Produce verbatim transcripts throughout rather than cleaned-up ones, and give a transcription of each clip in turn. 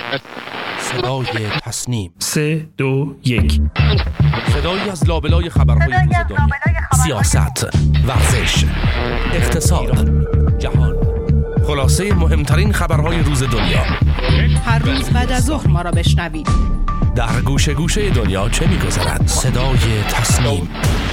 صدای تصنیم. سه دو یک. صدایی از لابلای خبرهای روز دنیا، سیاست، ورزش، اقتصاد، جهان، خلاصه مهمترین خبرهای روز دنیا. هر روز بعد از ظهر ما را بشنوید. در گوشه گوشه دنیا چه می‌گذرد؟ صدای تصنیم.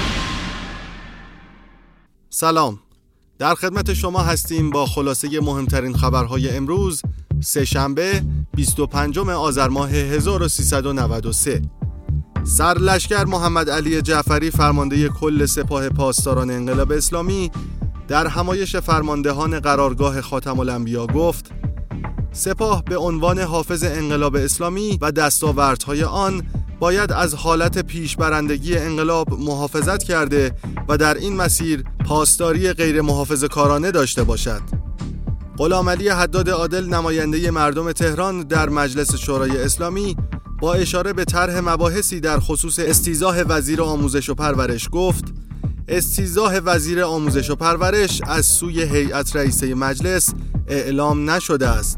سلام، در خدمت شما هستیم با خلاصه مهمترین خبرهای امروز سه شنبه بیست و پنجم آذر ماه هزار و سیصد و نود و سه. سرلشکر محمد علی جعفری فرمانده کل سپاه پاسداران انقلاب اسلامی در همایش فرماندهان قرارگاه خاتم الانبیا گفت: سپاه به عنوان حافظ انقلاب اسلامی و دستاوردهای آن باید از حالت پیشبرندگی انقلاب محافظت کرده و در این مسیر پاسداری غیر محافظه‌کارانه داشته باشد. غلامعلی حداد عادل نماینده مردم تهران در مجلس شورای اسلامی با اشاره به طرح مباحثی در خصوص استیضاح وزیر آموزش و پرورش گفت: استیضاح وزیر آموزش و پرورش از سوی هیئت رئیسه مجلس اعلام نشده است.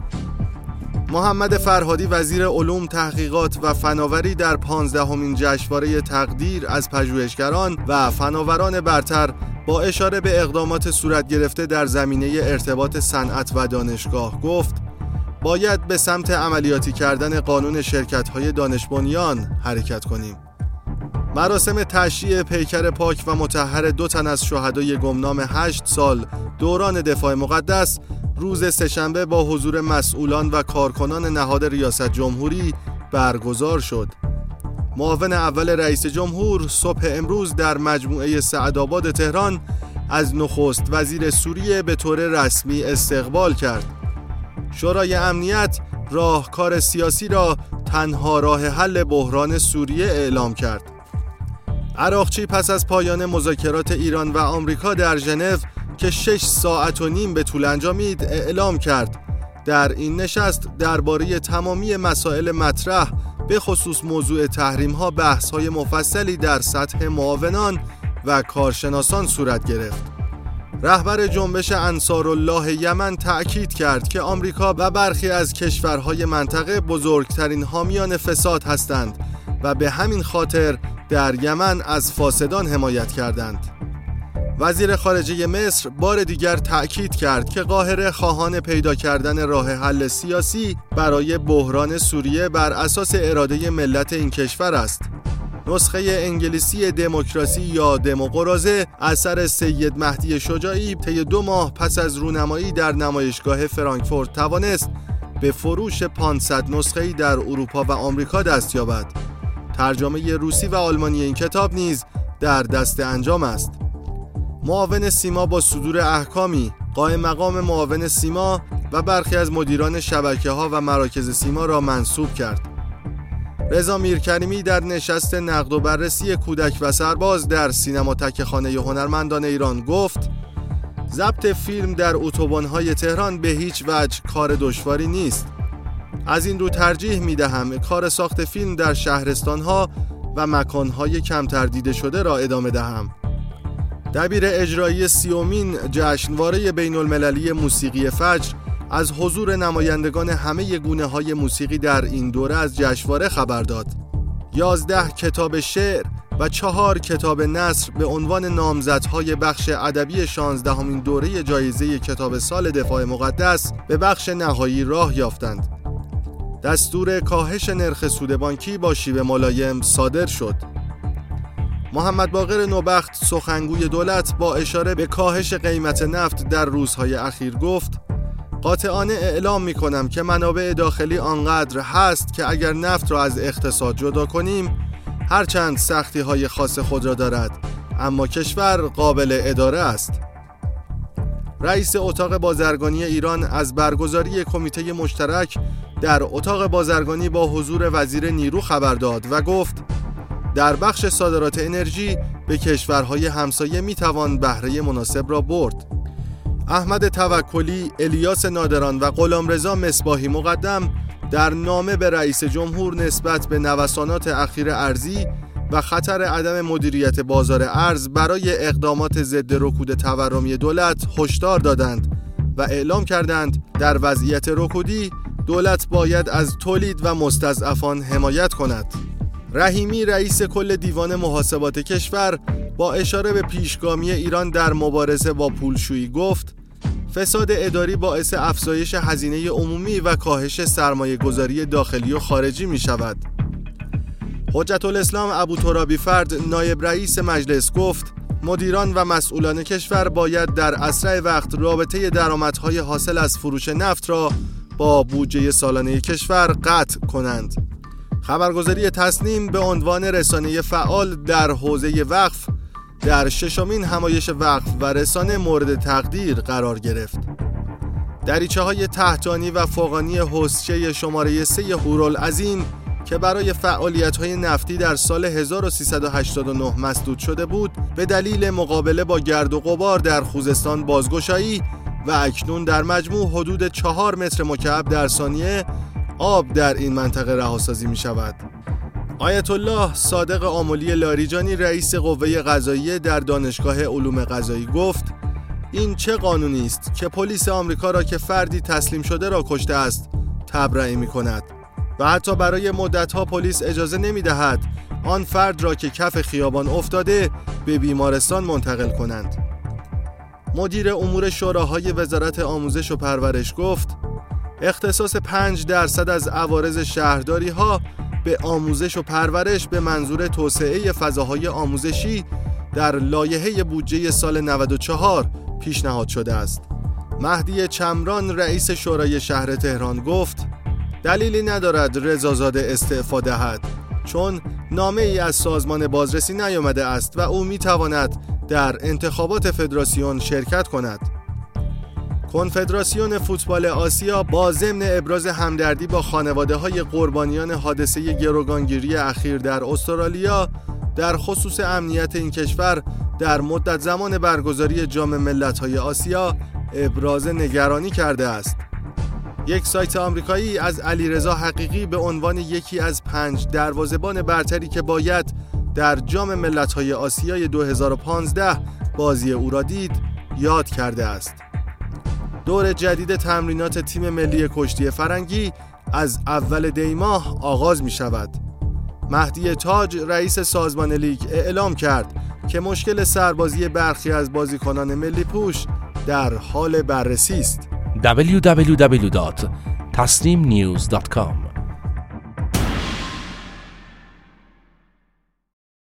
محمد فرهادی وزیر علوم، تحقیقات و فناوری در پانزدهمین جشنواره تقدیر از پژوهشگران و فناوران برتر با اشاره به اقدامات صورت گرفته در زمینه ارتباط صنعت و دانشگاه گفت: باید به سمت عملیاتی کردن قانون شرکت‌های دانش بنیان حرکت کنیم. مراسم تشییع پیکر پاک و مطهر دو تن از شهدای گمنام هشت سال دوران دفاع مقدس روز سه‌شنبه با حضور مسئولان و کارکنان نهاد ریاست جمهوری برگزار شد. معاون اول رئیس جمهور صبح امروز در مجموعه سعدآباد تهران از نخست وزیر سوریه به طور رسمی استقبال کرد. شورای امنیت راهکار سیاسی را تنها راه حل بحران سوریه اعلام کرد. عراقچی پس از پایان مذاکرات ایران و آمریکا در ژنو که شش ساعت و نیم به طول انجامید اعلام کرد در این نشست درباره تمامی مسائل مطرح به خصوص موضوع تحریم‌ها بحث‌های مفصلی در سطح معاونان و کارشناسان صورت گرفت. رهبر جنبش انصارالله یمن تأکید کرد که آمریکا و برخی از کشورهای منطقه بزرگترین حامیان فساد هستند و به همین خاطر در یمن از فاسدان حمایت کردند. وزیر خارجه مصر بار دیگر تأکید کرد که قاهره خواهان پیدا کردن راه حل سیاسی برای بحران سوریه بر اساس اراده ملت این کشور است. نسخه انگلیسی دموکراسی یا دموقراطه اثر سید مهدی شجاعی طی دو ماه پس از رونمایی در نمایشگاه فرانکفورت توانست به فروش پانصد نسخه‌ای در اروپا و آمریکا دست یابد. ترجمه روسی و آلمانی این کتاب نیز در دست انجام است. معاون سیما با صدور احکامی قائم مقام معاون سیما و برخی از مدیران شبکه‌ها و مراکز سیما را منصوب کرد. رضا میرکریمی در نشست نقد و بررسی کودک و سرباز در سینماتک خانه هنرمندان ایران گفت: ضبط فیلم در اتوبان‌های تهران به هیچ وجه کار دشواری نیست. از این رو ترجیح می‌دهم کار ساخت فیلم در شهرستان‌ها و مکان‌های کمتر دیده شده را ادامه دهم. دبیر اجرایی سیومین جشنواره بین المللی موسیقی فجر از حضور نمایندگان همه گونه‌های موسیقی در این دوره از جشنواره خبر داد. یازده کتاب شعر و چهار کتاب نثر به عنوان نامزدهای بخش ادبی شانزدهمین دوره جایزه کتاب سال دفاع مقدس به بخش نهایی راه یافتند. دستور کاهش نرخ سود بانکی با شیوه ملایم صادر شد. محمد باقر نوبخت سخنگوی دولت با اشاره به کاهش قیمت نفت در روزهای اخیر گفت: قاطعانه اعلام می کنم که منابع داخلی آنقدر هست که اگر نفت را از اقتصاد جدا کنیم، هرچند سختی های خاص خود را دارد اما کشور قابل اداره است. رئیس اتاق بازرگانی ایران از برگزاری کمیته مشترک در اتاق بازرگانی با حضور وزیر نیرو خبر داد و گفت: در بخش صادرات انرژی به کشورهای همسایه میتوان بهره مناسب را برد. احمد توکلی، الیاس نادران و غلامرضا مصباحی مقدم در نامه به رئیس جمهور نسبت به نوسانات اخیر ارزی و خطر عدم مدیریت بازار ارز برای اقدامات ضد رکود تورمی دولت هشدار دادند و اعلام کردند در وضعیت رکودی دولت باید از تولید و مستضعفان حمایت کند. رحیمی رئیس کل دیوان محاسبات کشور با اشاره به پیشگامی ایران در مبارزه با پولشویی گفت فساد اداری باعث افزایش هزینه عمومی و کاهش سرمایه گذاری داخلی و خارجی می شود. حجت الاسلام ابوترابی فرد نایب رئیس مجلس گفت مدیران و مسئولان کشور باید در اسرع وقت رابطه درآمدهای حاصل از فروش نفت را با بودجه سالانه کشور قطع کنند. خبرگزاری تصنیم به عنوان رسانه فعال در حوزه وقف در ششمین همایش وقف و رسانه مورد تقدیر قرار گرفت. دریچه های تحتانی و فوقانی حوضچه شماره سه هورالعظیم که برای فعالیت های نفتی در سال هزار و سیصد و هشتاد و نه مسدود شده بود به دلیل مقابله با گرد و غبار در خوزستان بازگشایی و اکنون در مجموع حدود چهار متر مکعب در ثانیه آب در این منطقه رهاسازی می شود. آیت الله صادق آملی لاریجانی رئیس قوه قضاییه در دانشگاه علوم قضایی گفت این چه قانونی است که پلیس آمریکا را که فردی تسلیم شده را کشته است تبرئه می کند و حتی برای مدتها پلیس اجازه نمی دهد آن فرد را که کف خیابان افتاده به بیمارستان منتقل کنند. مدیر امور شوراهای وزارت آموزش و پرورش گفت اختصاص پنج درصد از عوارض شهرداری ها به آموزش و پرورش به منظور توسعه فضاهای آموزشی در لایحه بودجه سال نود و چهار پیشنهاد شده است. مهدی چمران رئیس شورای شهر تهران گفت دلیلی ندارد رضازاده استعفا دهد چون نامه ای از سازمان بازرسی نیامده است و او می تواند در انتخابات فدراسیون شرکت کند. کنفدراسیون فوتبال آسیا با ضمن ابراز همدردی با خانواده‌های قربانیان حادثه گروگانگیری اخیر در استرالیا در خصوص امنیت این کشور در مدت زمان برگزاری جام ملت‌های آسیا ابراز نگرانی کرده است. یک سایت آمریکایی از علیرضا حقیقی به عنوان یکی از پنج دروازه‌بان برتری که باید در جام ملت‌های آسیای دو هزار و پانزده بازی او را دید یاد کرده است. دور جدید تمرینات تیم ملی کشتی فرنگی از اول دی ماه آغاز می شود. مهدی تاج رئیس سازمان لیگ اعلام کرد که مشکل سربازی برخی از بازیکنان ملی پوش در حال بررسی است. دبلیو دبلیو دبلیو دات تصنیم نیوز دات کام